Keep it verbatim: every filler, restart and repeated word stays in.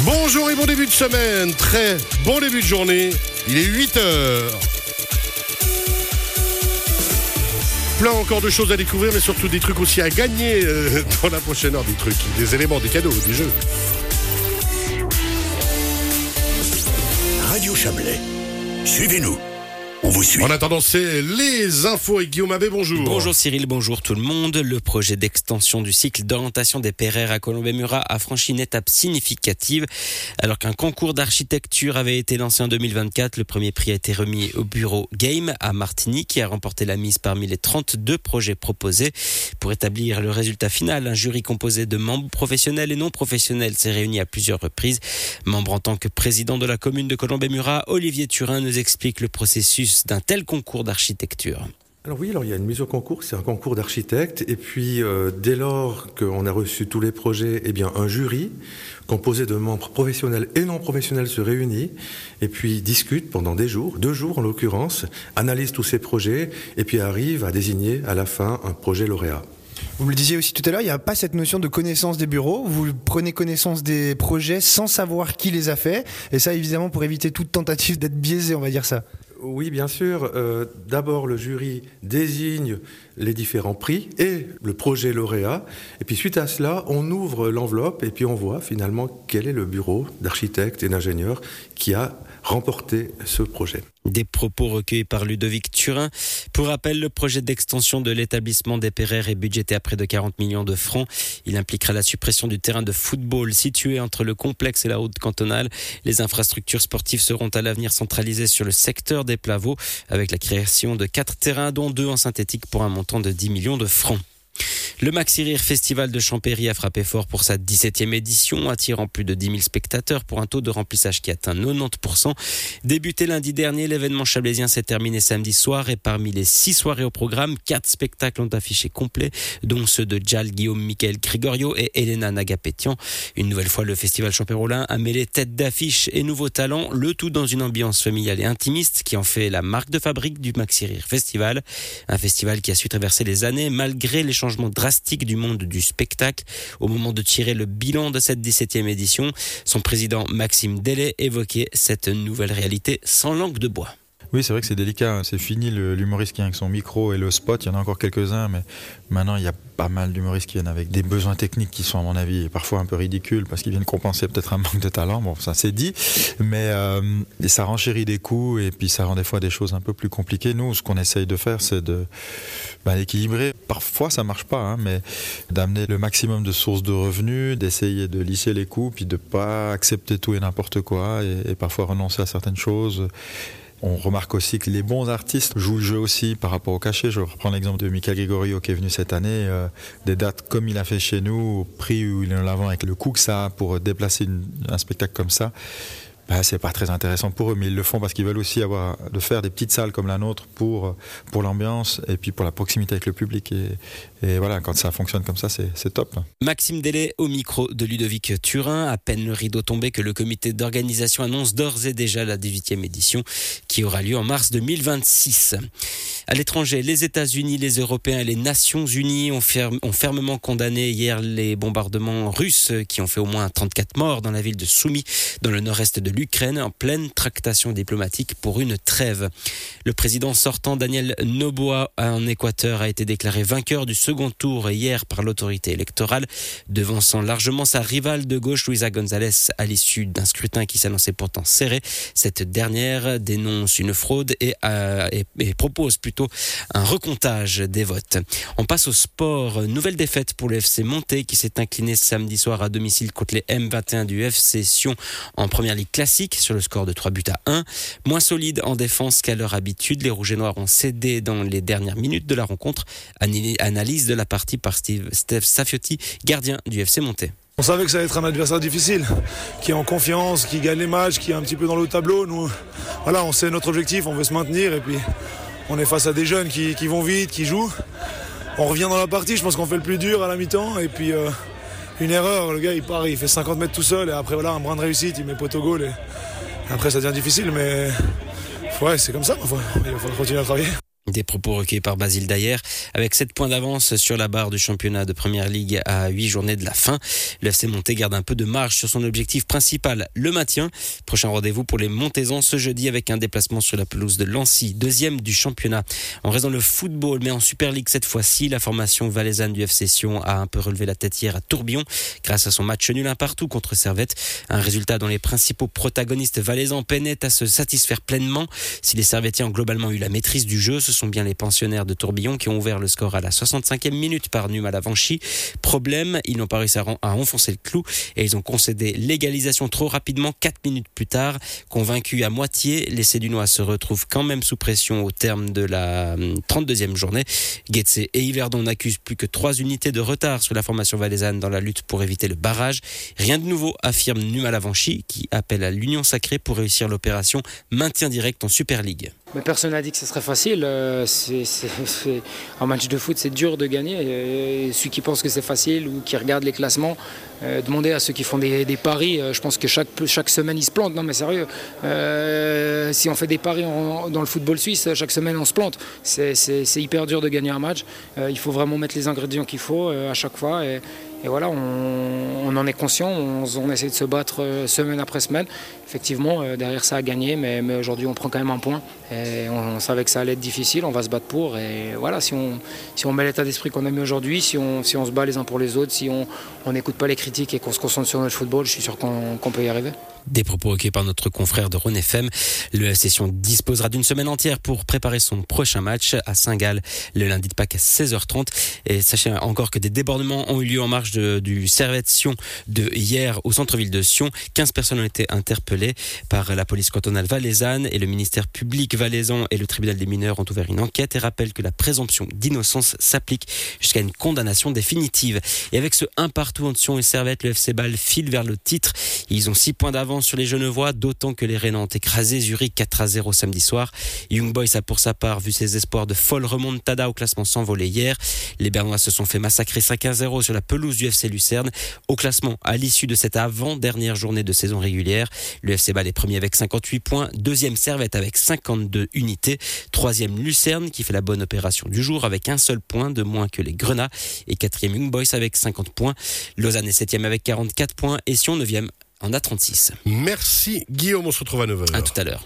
Bonjour et bon début de semaine, très bon début de journée, il est huit heures. Plein encore de choses à découvrir, mais surtout des trucs aussi à gagner euh, dans la prochaine heure, des trucs, des éléments, des cadeaux, des jeux. Radio Chablais, suivez-nous. On vous suit. En attendant, c'est les infos avec Guillaume Abbé, bonjour. Bonjour Cyril, bonjour tout le monde. Le projet d'extension du cycle d'orientation des Pereires à Colombey-Murat a franchi une étape significative. Alors qu'un concours d'architecture avait été lancé en deux mille vingt-quatre, le premier prix a été remis au bureau Game à Martigny, qui a remporté la mise parmi les trente-deux projets proposés. Pour établir le résultat final, un jury composé de membres professionnels et non professionnels s'est réuni à plusieurs reprises. Membre en tant que président de la commune de Colombey-Murat, Olivier Turin nous explique le processus d'un tel concours d'architecture. Alors oui, alors il y a une mise au concours, c'est un concours d'architectes, et puis euh, dès lors qu'on a reçu tous les projets, eh bien un jury composé de membres professionnels et non professionnels se réunit, et puis discute pendant des jours, deux jours en l'occurrence, analyse tous ces projets, et puis arrive à désigner à la fin un projet lauréat. Vous me le disiez aussi tout à l'heure, il n'y a pas cette notion de connaissance des bureaux. Vous prenez connaissance des projets sans savoir qui les a faits. Et ça, évidemment, pour éviter toute tentative d'être biaisé, on va dire ça. Oui, bien sûr. Euh, d'abord, le jury désigne les différents prix et le projet lauréat. Et puis, suite à cela, on ouvre l'enveloppe et puis on voit finalement quel est le bureau d'architectes et d'ingénieurs qui a remporté ce projet. Des propos recueillis par Ludovic Turin. Pour rappel, le projet d'extension de l'établissement des Pereires est budgété à près de quarante millions de francs. Il impliquera la suppression du terrain de football situé entre le complexe et la route cantonale. Les infrastructures sportives seront à l'avenir centralisées sur le secteur des Plavaux avec la création de quatre terrains, dont deux en synthétique pour un montant de dix millions de francs. Le Maxi Rire Festival de Champéry a frappé fort pour sa dix-septième édition, attirant plus de dix mille spectateurs pour un taux de remplissage qui atteint quatre-vingt-dix pour cent. Débuté lundi dernier, l'événement chablaisien s'est terminé samedi soir et parmi les six soirées au programme, quatre spectacles ont affiché complet, dont ceux de Jal, Guillaume, Michael Grigorio et Elena Nagapétian. Une nouvelle fois, le festival champérolin a mêlé tête d'affiche et nouveaux talents, le tout dans une ambiance familiale et intimiste qui en fait la marque de fabrique du Maxi Rire Festival. Un festival qui a su traverser les années malgré les changements drastiques du monde du spectacle. Au moment de tirer le bilan de cette dix-septième édition, son président Maxime Dellet évoquait cette nouvelle réalité sans langue de bois. Oui, c'est vrai que c'est délicat. C'est fini le, l'humoriste qui vient avec son micro et le spot. Il y en a encore quelques-uns, mais maintenant, il y a pas mal d'humoristes qui viennent avec des besoins techniques qui sont, à mon avis, parfois un peu ridicules parce qu'ils viennent compenser peut-être un manque de talent. Bon, ça c'est dit, mais euh, ça renchérit des coûts et puis ça rend des fois des choses un peu plus compliquées. Nous, ce qu'on essaye de faire, c'est de bah, équilibrer. Parfois, ça marche pas, hein, mais d'amener le maximum de sources de revenus, d'essayer de lisser les coûts, puis de pas accepter tout et n'importe quoi et, et parfois renoncer à certaines choses. On remarque aussi que les bons artistes jouent le jeu aussi par rapport au cachet. Je reprends l'exemple de Michael Grigorio qui est venu cette année. Euh, des dates comme il a fait chez nous, au prix où il est en avant, avec le coût que ça a pour déplacer une, un spectacle comme ça. Ben, c'est pas très intéressant pour eux, mais ils le font parce qu'ils veulent aussi avoir, de faire des petites salles comme la nôtre pour, pour l'ambiance et puis pour la proximité avec le public. Et, et voilà, quand ça fonctionne comme ça, c'est, c'est top. Maxime Dellet au micro de Ludovic Turin. À peine le rideau tombé que le comité d'organisation annonce d'ores et déjà la dix-huitième édition qui aura lieu en mars deux mille vingt-six. À l'étranger, les États-Unis, les Européens et les Nations Unies ont, ferme, ont fermement condamné hier les bombardements russes qui ont fait au moins trente-quatre morts dans la ville de Soumy, dans le nord-est de l'Ukraine, en pleine tractation diplomatique pour une trêve. Le président sortant Daniel Noboa en Équateur a été déclaré vainqueur du second tour hier par l'autorité électorale, devançant largement sa rivale de gauche Luisa González à l'issue d'un scrutin qui s'annonçait pourtant serré. Cette dernière dénonce une fraude et, euh, et, et propose plutôt un recomptage des votes. On passe au sport. Nouvelle défaite pour le F C Monté qui s'est incliné samedi soir à domicile contre les M vingt et un du F C Sion en première ligue classique sur le score de trois buts à un. Moins solide en défense qu'à leur habitude, les Rouges et Noirs ont cédé dans les dernières minutes de la rencontre. Analyse de la partie par Steve, Steph Safiotti, gardien du F C Monté. On savait que ça allait être un adversaire difficile, qui est en confiance, qui gagne les matchs, qui est un petit peu dans le haut tableau. Nous, voilà, on sait notre objectif, on veut se maintenir et puis on est face à des jeunes qui, qui vont vite, qui jouent. On revient dans la partie, je pense qu'on fait le plus dur à la mi-temps et puis euh, une erreur, le gars il part, il fait cinquante mètres tout seul et après voilà un brin de réussite, il met poteau goal et après ça devient difficile mais ouais c'est comme ça, il va falloir continuer à travailler. Des propos recueillis par Basile Dayer. Avec sept points d'avance sur la barre du championnat de Première Ligue à huit journées de la fin, le F C Monté garde un peu de marge sur son objectif principal, le maintien. Prochain rendez-vous pour les Montaisans ce jeudi avec un déplacement sur la pelouse de Lancy, deuxième du championnat. En raison le football, mais en Super League cette fois-ci, la formation valaisanne du F C Sion a un peu relevé la tête hier à Tourbillon grâce à son match nul un partout contre Servette. Un résultat dont les principaux protagonistes valaisans peinaient à se satisfaire pleinement. Si les Servettiens ont globalement eu la maîtrise du jeu, ce sont bien les pensionnaires de Tourbillon qui ont ouvert le score à la soixante-cinquième minute par Numa Lavanchy. Problème, ils n'ont pas réussi à enfoncer le clou et ils ont concédé l'égalisation trop rapidement quatre minutes plus tard. Convaincus à moitié, les Sédunois se retrouvent quand même sous pression au terme de la trente-deuxième journée. Guetze et Yverdon n'accusent plus que trois unités de retard sur la formation valaisanne dans la lutte pour éviter le barrage. Rien de nouveau, affirme Numa Lavanchy qui appelle à l'union sacrée pour réussir l'opération maintien direct en Super League. Mais personne n'a dit que ce serait facile. C'est, c'est, c'est, un match de foot, c'est dur de gagner. Et ceux qui pensent que c'est facile ou qui regardent les classements, euh, demandez à ceux qui font des, des paris. Je pense que chaque, chaque semaine, ils se plantent. Non, mais sérieux. Euh, si on fait des paris en, dans le football suisse, chaque semaine, on se plante. C'est, c'est, c'est hyper dur de gagner un match. Euh, il faut vraiment mettre les ingrédients qu'il faut euh, à chaque fois. Et, Et voilà, on, on en est conscient, on, on essaie de se battre semaine après semaine. Effectivement, derrière ça a gagné, mais, mais aujourd'hui on prend quand même un point. Et on, on savait que ça allait être difficile, on va se battre pour. Et voilà, si on, si on met l'état d'esprit qu'on a mis aujourd'hui, si on, si on se bat les uns pour les autres, si on n'écoute pas les critiques et qu'on se concentre sur notre football, je suis sûr qu'on, qu'on peut y arriver. Des propos recueillis par notre confrère de Rhône F M. Le F C Sion disposera d'une semaine entière pour préparer son prochain match à Saint-Gall le lundi de Pâques à seize heures trente. Et sachez encore que des débordements ont eu lieu en marge de, du Servette Sion de hier au centre-ville de Sion. quinze personnes ont été interpellées par la police cantonale valaisanne et le ministère public valaisan et le tribunal des mineurs ont ouvert une enquête et rappellent que la présomption d'innocence s'applique jusqu'à une condamnation définitive. Et avec ce un partout entre Sion et Servette, le F C Bâle file vers le titre. Ils ont six points d'avance sur les Genevois, d'autant que les Rhénans ont écrasé Zurich quatre à zéro samedi soir. Young Boys a pour sa part vu ses espoirs de folle remontada au classement s'envoler hier. Les Bernois se sont fait massacrer cinq à zéro sur la pelouse du F C Lucerne. Au classement, à l'issue de cette avant-dernière journée de saison régulière, le F C Bâle est premier avec cinquante-huit points, deuxième Servette avec cinquante-deux unités, troisième Lucerne qui fait la bonne opération du jour avec un seul point de moins que les Grenats et quatrième Young Boys avec cinquante points. Lausanne est septième avec quarante-quatre points et Sion neuvième en a trente-six. Merci Guillaume, on se retrouve à neuf heures. À tout à l'heure.